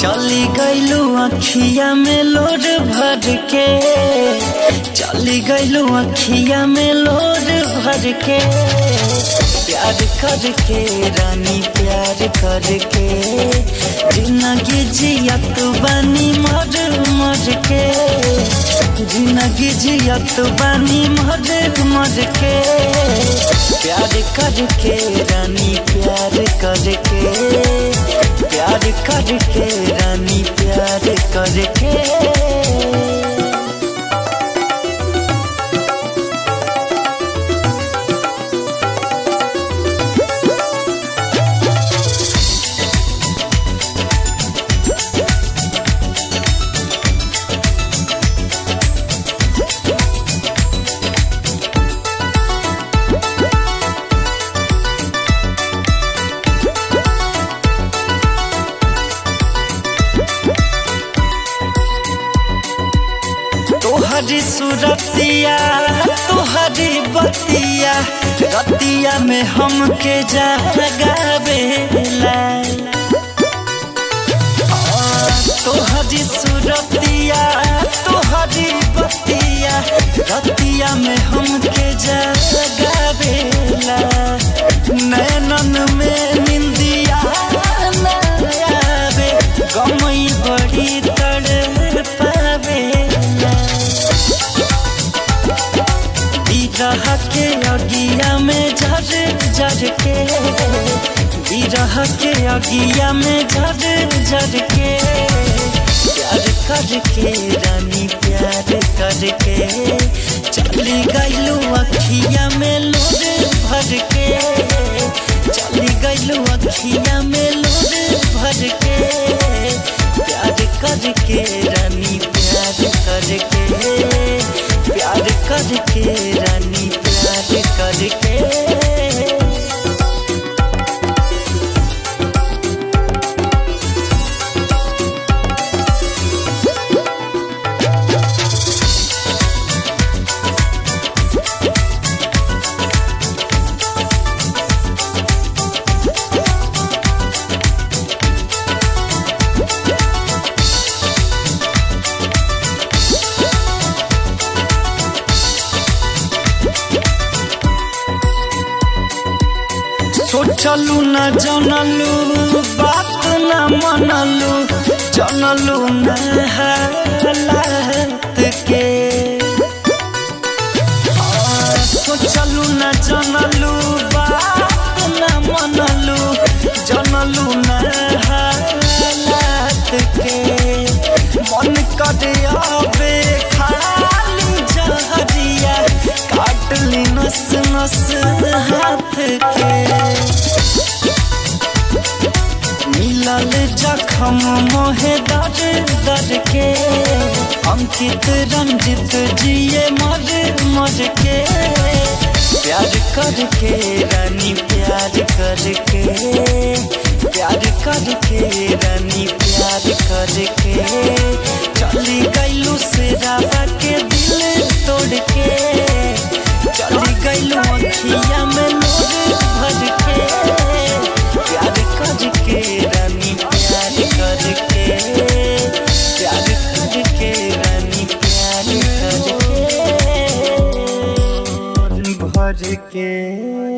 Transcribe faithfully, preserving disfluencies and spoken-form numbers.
चली गईलू अखिया में लोर भर के, चली गईलू अखिया में लोर भर के। प्यार करके रानी प्यार करके, जिंदगी जियत बानी मर मर के, जिंदगी जियत बानी मर मर के। प्यार करके रानी प्यार करके, प्यार करके रानी प्यार करके। तोहरी सूरतिया तोहरी बतिया, रतिया में हमके जगावेला। तोहरी सूरतिया तोहरी बतिया, रतिया में हमके जगावेला। नैनन में निंदिया न आवे, गमई बड़ी तड़पावे। बिरह के अगिया में झर झर के, बिरह के अगिया में झर झर के। प्यार करके रानी प्यार करके, चली गईलू अखिया में लोर भर के, चली गईलू अखिया में लोर भर के। प्यार करके रानी प्यार करके, प्यार करके रानी प्यार करके। सोचलू न जनलू बात न मनलू, जनलू न हालात के। सोचलू न जनलू बात न मनलू, जनलू न हालात के। मन करे आवे खाली जहरिया, काटली नस नस हाथ के। मिलल जखम मोहे दर दर के, अंकित रंजित जिए मर मर के। प्यार करके रानी प्यार करके, प्यार करके रानी प्यार करके। चली गईलू से रावा के दिल तोड़ के, चली गईलू अखिया में लोर भर के। प्यार करके रानी प्यार करके, प्यार करके रानी प्यार करके भर के।